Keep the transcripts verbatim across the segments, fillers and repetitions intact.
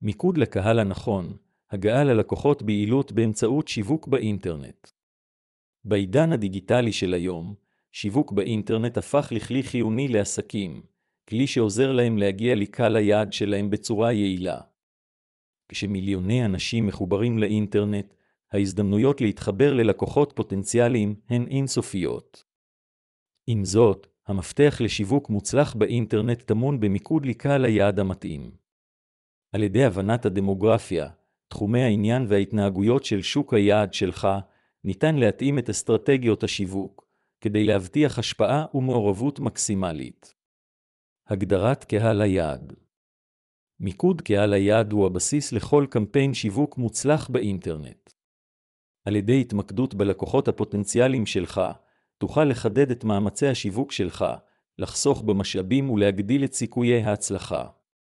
מיקוד לקהל הנכון, הגעה ללקוחות ביעילות באמצעות שיווק באינטרנט. בעידן הדיגיטלי של היום, שיווק באינטרנט הפך לכלי חיוני לעסקים, כלי שעוזר להם להגיע לקהל היעד שלהם בצורה יעילה. כשמיליוני אנשים מחוברים לאינטרנט, ההזדמנויות להתחבר ללקוחות פוטנציאליים הן אינסופיות. עם זאת, המפתח לשיווק מוצלח באינטרנט טמון במיקוד לקהל היעד המתאים. על ידי הבנת הדמוגרפיה, תחומי העניין וההתנהגויות של שוק היעד שלך, ניתן להתאים את אסטרטגיות השיווק, כדי להבטיח השפעה ומעורבות מקסימלית. הגדרת קהל היעד. מיקוד קהל היעד הוא הבסיס לכל קמפיין שיווק מוצלח באינטרנט. על ידי התמקדות בלקוחות הפוטנציאליים שלך, תוכל לחדד את מאמצי השיווק שלך, לחסוך במשאבים ולהגדיל את סיכויי ההצלחה.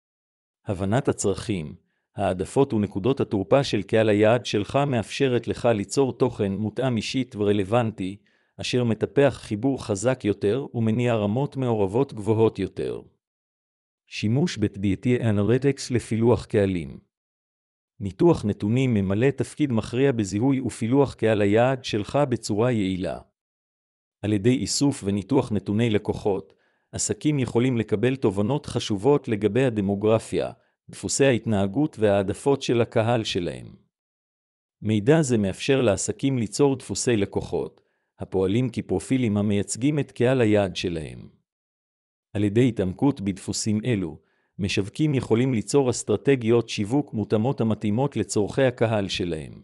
הבנת הצרכים, העדפות ונקודות התורפה של קהל היעד שלך מאפשרת לך ליצור תוכן מותאם אישית ורלוונטי, אשר מטפח חיבור חזק יותר ומניע רמות מעורבות גבוהות יותר. שימוש בדאטה אנליטיקס לפילוח קהלים. ניתוח נתונים ממלא תפקיד מכריע בזיהוי ופילוח קהל היעד שלך בצורה יעילה. על ידי איסוף וניתוח נתוני לקוחות, עסקים יכולים לקבל תובנות חשובות לגבי הדמוגרפיה, דפוסי ההתנהגות והעדפות של הקהל שלהם. מידע זה מאפשר לעסקים ליצור דפוסי לקוחות, הפועלים כפרופילים המייצגים את קהל היעד שלהם. על ידי התעמקות בדפוסים אלו, משווקים יכולים ליצור אסטרטגיות שיווק מותאמות המתאימות לצורכי הקהל שלהם.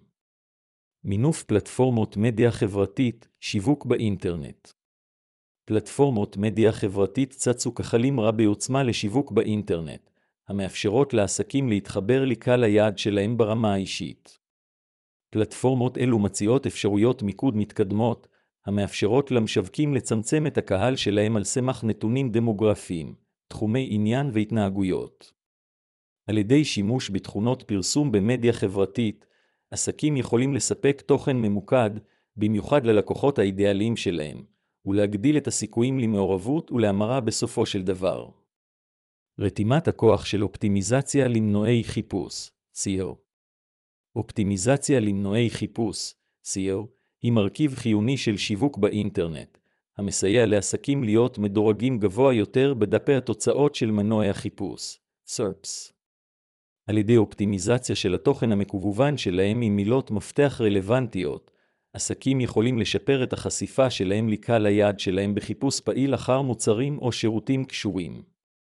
מינוף פלטפורמות מדיה חברתית, שיווק באינטרנט. פלטפורמות מדיה חברתית צצו כחלים רב בעוצמה לשיווק באינטרנט, המאפשרות לעסקים להתחבר לקהל היעד שלהם ברמה האישית. פלטפורמות אלו מציעות אפשרויות מיקוד מתקדמות, המאפשרות למשווקים לצמצם את הקהל שלהם על סמך נתונים דמוגרפיים, תחומי עניין והתנהגויות. על ידי שימוש בתכונות פרסום במדיה חברתית, עסקים יכולים לספק תוכן ממוקד, במיוחד ללקוחות האידיאליים שלהם, ולהגדיל את הסיכויים למעורבות ולהמרה בסופו של דבר. רתימת הכוח של אופטימיזציה למנועי חיפוש, סי או. אופטימיזציה למנועי חיפוש, סי או, היא מרכיב חיוני של שיווק באינטרנט, המסייע לעסקים להיות מדורגים גבוה יותר בדפי התוצאות של מנועי החיפוש, סרפס. על ידי אופטימיזציה של התוכן המקוון שלהם עם מילות מפתח רלוונטיות, עסקים יכולים לשפר את החשיפה שלהם לקהל היעד שלהם בחיפוש פעיל אחר מוצרים או שירותים קשורים.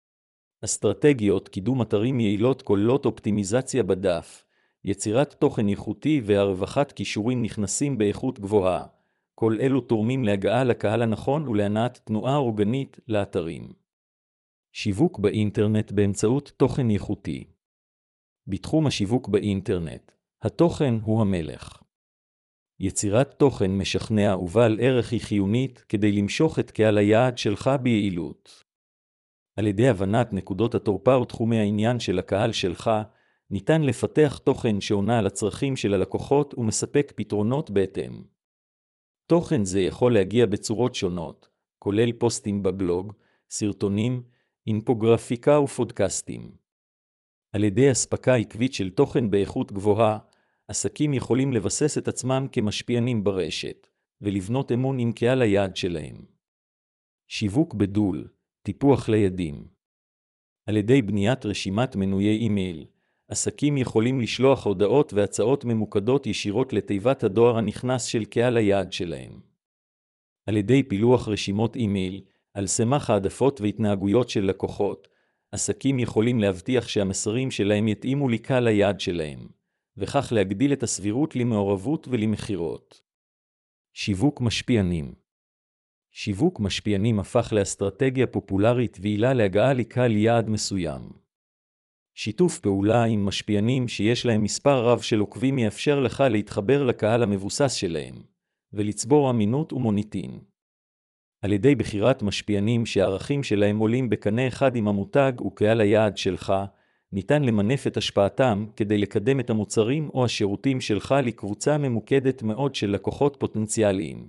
אסטרטגיות קידום אתרים יעילות כוללות אופטימיזציה בדף, יצירת תוכן איכותי והרווחת קישורים נכנסים באיכות גבוהה. כל אלו תורמים להגעה לקהל הנכון ולהנעת תנועה אורגנית לאתרים. שיווק באינטרנט באמצעות תוכן איכותי. בתחום השיווק באינטרנט, התוכן הוא המלך. יצירת תוכן משכנע ובעל ערך היא חיונית כדי למשוך את קהל היעד שלך ביעילות. על ידי הבנת נקודות התורפה ותחומי העניין של הקהל שלך, ניתן לפתח תוכן שעונה על הצרכים של הלקוחות ומספק פתרונות בהתאם. תוכן זה יכול להגיע בצורות שונות, כולל פוסטים בבלוג, סרטונים, אינפוגרפיקה ופודקאסטים. על ידי אספקה עקבית של תוכן באיכות גבוהה, עסקים יכולים לבסס את עצמם כמשפיענים ברשת, ולבנות אמון עם קהל היעד שלהם. שיווק בדול, טיפוח לידים. על ידי בניית רשימת מנויי אימייל, עסקים יכולים לשלוח הודעות והצעות ממוקדות ישירות לתיבת הדואר הנכנס של קהל היעד שלהם. על ידי פילוח רשימות אימייל, על סמך העדפות והתנהגויות של לקוחות, עסקים יכולים להבטיח שהמסרים שלהם יתאימו לקהל היעד שלהם, וכך להגדיל את הסבירות למעורבות ולמחירות. שיווק משפיענים. שיווק משפיענים הפך לאסטרטגיה פופולרית ועילה להגעה לקהל יעד מסוים. שיתוף פעולה עם משפיענים שיש להם מספר רב של עוקבים יאפשר לך להתחבר לקהל המבוסס שלהם, ולצבור אמינות ומוניטין. על ידי בחירת משפיענים שהערכים שלהם עולים בקנה אחד עם המותג וקהל היעד שלך, ניתן למנף את השפעתם כדי לקדם את המוצרים או השירותים שלך לקבוצה ממוקדת מאוד של לקוחות פוטנציאליים.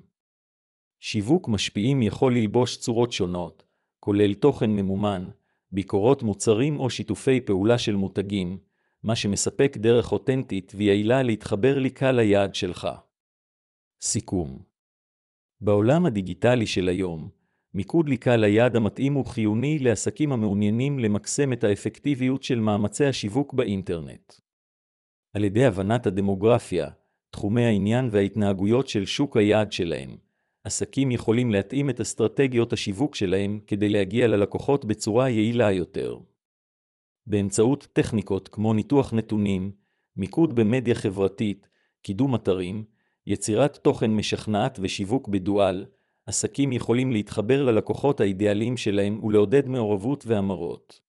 שיווק משפיעים יכול ללבוש צורות שונות, כולל תוכן ממומן, ביקורות מוצרים או שיתופי פעולה של מותגים, מה שמספק דרך אותנטית ויעילה להתחבר לקהל היעד שלך. סיכום. בעולם הדיגיטלי של היום, מיקוד לקהל היעד המתאים הוא חיוני לעסקים המעוניינים למקסם את האפקטיביות של מאמצי השיווק באינטרנט. על ידי הבנת הדמוגרפיה, תחומי העניין וההתנהגויות של שוק היעד שלהם, עסקים יכולים להתאים את אסטרטגיות השיווק שלהם כדי להגיע ללקוחות בצורה יעילה יותר. באמצעות טכניקות כמו ניתוח נתונים, מיקוד במדיה חברתית, קידום אתרים, יצירת תוכן משכנעת ושיווק בדואל, עסקים יכולים להתחבר ללקוחות האידיאליים שלהם ולעודד מעורבות והמרות.